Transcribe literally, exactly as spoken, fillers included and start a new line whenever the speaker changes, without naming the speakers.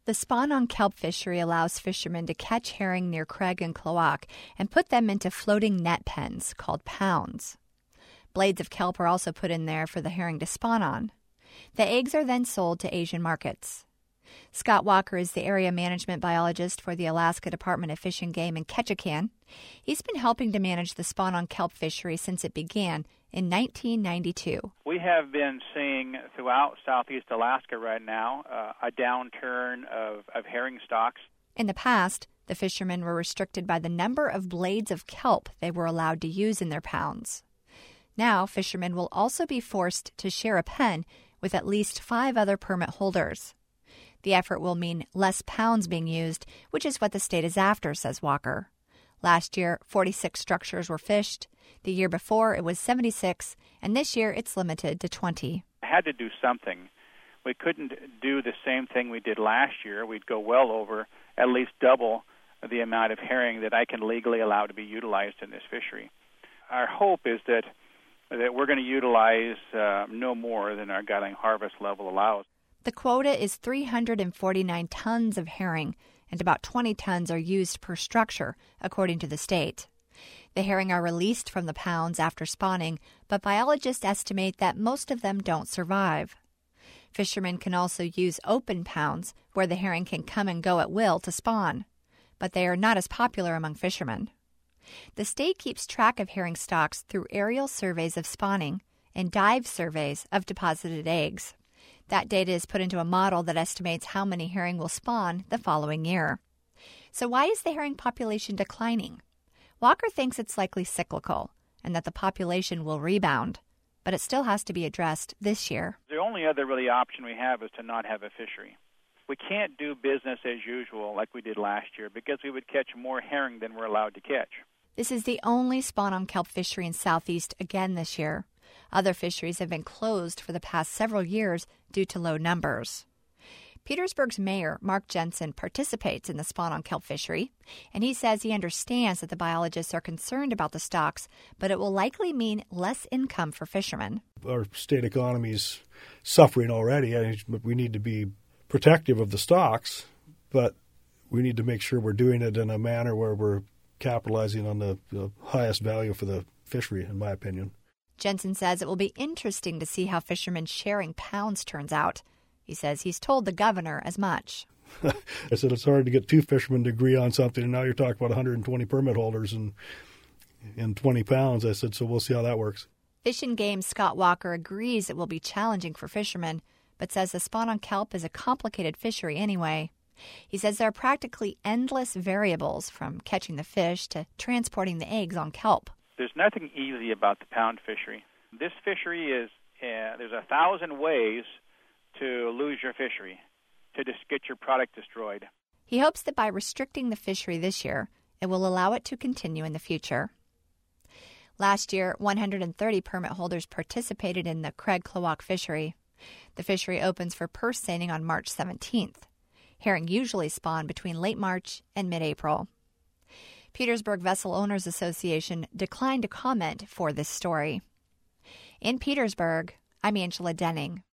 The spawn on kelp fishery allows fishermen to catch herring near Craig and Klawock and put them into floating net pens called pounds. Blades of kelp are also put in there for the herring to spawn on. The eggs are then sold to Asian markets. Scott Walker is the area management biologist for the Alaska Department of Fish and Game in Ketchikan. He's been helping to manage the spawn on kelp fishery since it began in nineteen ninety-two.
We have been seeing throughout southeast Alaska right now uh, a downturn of, of herring stocks.
In the past, the fishermen were restricted by the number of blades of kelp they were allowed to use in their pounds. Now, fishermen will also be forced to share a pen with at least five other permit holders. The effort will mean less pounds being used, which is what the state is after, says Walker. Last year, forty-six structures were fished. The year before, it was seventy-six, and this year it's limited to twenty.
I had to do something. We couldn't do the same thing we did last year. We'd go well over at least double the amount of herring that I can legally allow to be utilized in this fishery. Our hope is that that we're going to utilize uh, no more than our guideline harvest level allows.
The quota is three hundred forty-nine tons of herring, and about twenty tons are used per structure, according to the state. The herring are released from the pounds after spawning, but biologists estimate that most of them don't survive. Fishermen can also use open pounds, where the herring can come and go at will to spawn, but they are not as popular among fishermen. The state keeps track of herring stocks through aerial surveys of spawning and dive surveys of deposited eggs. That data is put into a model that estimates how many herring will spawn the following year. So why is the herring population declining? Walker thinks it's likely cyclical and that the population will rebound, but it still has to be addressed this year.
The only other really option we have is to not have a fishery. We can't do business as usual like we did last year because we would catch more herring than we're allowed to catch.
This is the only spawn on kelp fishery in Southeast again this year. Other fisheries have been closed for the past several years due to low numbers. Petersburg's mayor, Mark Jensen, participates in the spawn on kelp fishery, and he says he understands that the biologists are concerned about the stocks, but it will likely mean less income for fishermen.
Our state economy is suffering already. We need to be protective of the stocks, but we need to make sure we're doing it in a manner where we're capitalizing on the, the highest value for the fishery, in my opinion.
Jensen says it will be interesting to see how fishermen sharing pounds turns out. He says he's told the governor as much.
I said it's hard to get two fishermen to agree on something, and now you're talking about one hundred twenty permit holders and, and twenty pounds. I said, so we'll see how that works.
Fish and Game's Scott Walker agrees it will be challenging for fishermen, but says the spawn on kelp is a complicated fishery anyway. He says there are practically endless variables from catching the fish to transporting the eggs on kelp.
There's nothing easy about the pound fishery. This fishery is, uh, there's a thousand ways to lose your fishery, to just get your product destroyed.
He hopes that by restricting the fishery this year, it will allow it to continue in the future. Last year, one hundred thirty permit holders participated in the Craig Klawock fishery. The fishery opens for purse seining on March seventeenth. Herring usually spawn between late March and mid-April. Petersburg Vessel Owners Association declined to comment for this story. In Petersburg, I'm Angela Denning.